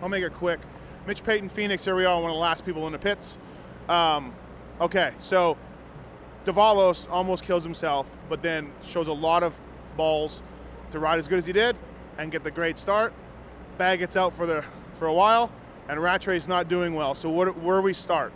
I'll make it quick. Mitch Payton, Phoenix, here we are, one of the last people in the pits. Okay, so Davalos almost kills himself, but then shows a lot of balls to ride as good as he did and get the great start. Bag gets out for a while, and Rattray's not doing well. So where do we start?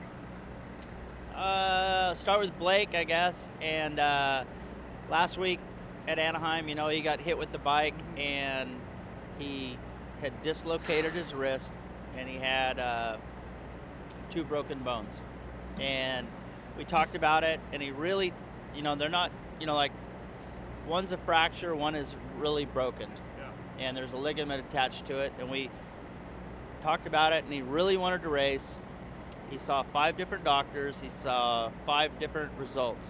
Start with Blake, I guess. And last week at Anaheim, he got hit with the bike, and he had dislocated his wrist, and he had 2 broken bones. And we talked about it, and he really, they're not, like one's a fracture, one is really broken. Yeah. And there's a ligament attached to it, and we talked about it, and he really wanted to race. He saw 5 different doctors. He saw 5 different results.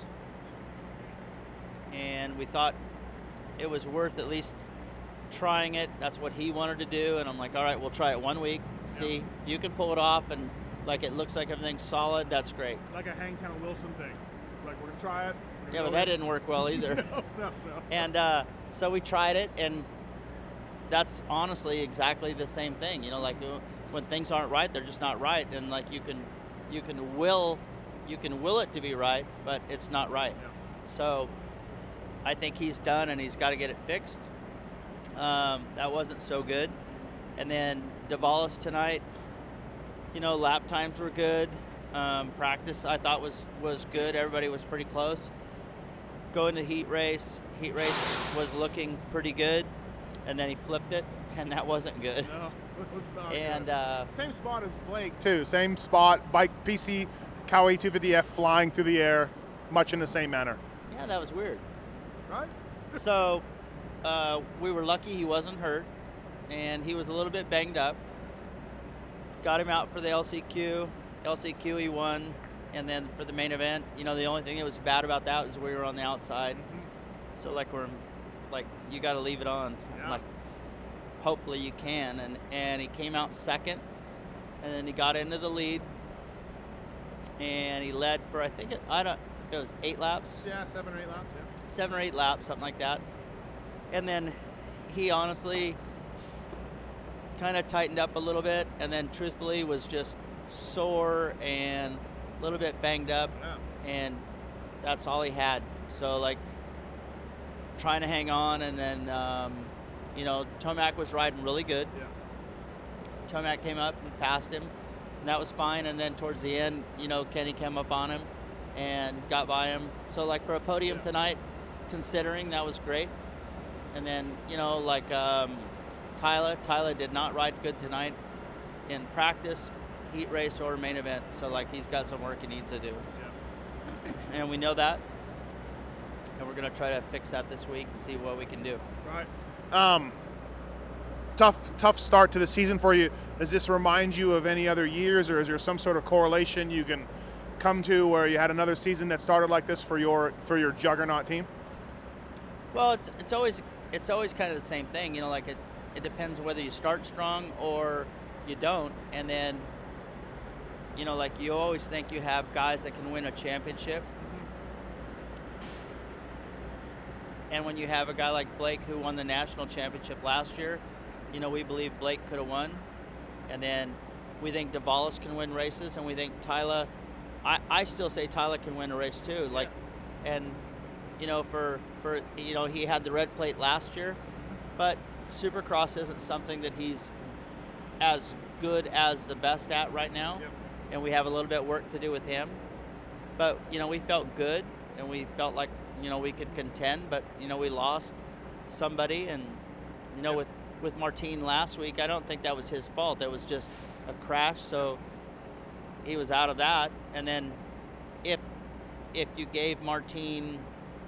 And we thought it was worth at least trying it. That's what he wanted to do. And I'm like, all right, we'll try it 1 week. See if you can pull it off. And like it looks like everything's solid. That's great. Like a Hangtown Wilson thing. Like, we're going to try it. Yeah, but that didn't work well either. No. And so we tried it. And that's honestly exactly the same thing. Like when things aren't right, they're just not right. And like you can will it to be right, but it's not right. Yeah. So I think he's done, and he's got to get it fixed. That wasn't so good. And then Davalos tonight, lap times were good. Practice I thought was good. Everybody was pretty close. Going to heat race was looking pretty good, and then he flipped it, and that wasn't good. No, it was not and good. Same spot as Blake too. Same spot. Bike PC Cowie 250F flying through the air, much in the same manner. Yeah, that was weird. Right. So we were lucky he wasn't hurt, and he was a little bit banged up. Got him out for the LCQ. LCQ he won, and then for the main event, the only thing that was bad about that was we were on the outside. Mm-hmm. So you got to leave it on. Yeah. Like, hopefully you can. And he came out second, and then he got into the lead, and he led for I don't know if it was 8 laps. Yeah, 7 or 8 laps. Yeah. 7 or 8 laps, something like that. And then he honestly kind of tightened up a little bit, and then truthfully was just sore and a little bit banged up. Yeah. And that's all he had. So trying to hang on, and then Tomac was riding really good. Yeah. Tomac came up and passed him, and that was fine. And then towards the end, Kenny came up on him and got by him. So for a podium tonight, considering, that was great. And then Tyler did not ride good tonight in practice, heat race, or main event. So he's got some work he needs to do. Yeah. And we know that, and we're going to try to fix that this week and see what we can do. Right. Tough start to the season for you. Does this remind you of any other years, or is there some sort of correlation you can come to where you had another season that started like this for your juggernaut team? Well, it's always kind of the same thing. It depends whether you start strong or you don't, and then you always think you have guys that can win a championship. And when you have a guy like Blake who won the national championship last year, we believe Blake could have won. And then we think Davalos can win races, and we think Tyler, I still say Tyler can win a race too. And for he had the red plate last year, but Supercross isn't something that he's as good as the best at right now. Yep. And we have a little bit of work to do with him. But we felt good, and we felt like we could contend, but we lost somebody, and with Martin last week, I don't think that was his fault. It was just a crash, so he was out of that. And then if you gave Martin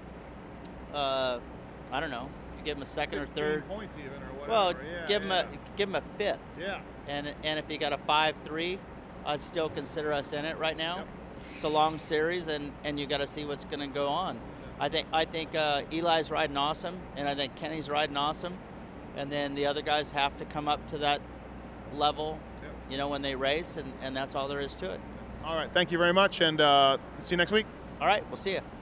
I don't know, if you give him a second or third points even, or whatever. well, give him a fifth. Yeah. And if you got a 5-3, I'd still consider us in it right now. Yep. It's a long series, and you got to see what's going to go on. I think Eli's riding awesome, and I think Kenny's riding awesome, and then the other guys have to come up to that level, when they race, and that's all there is to it. All right, thank you very much, and see you next week. All right, we'll see you.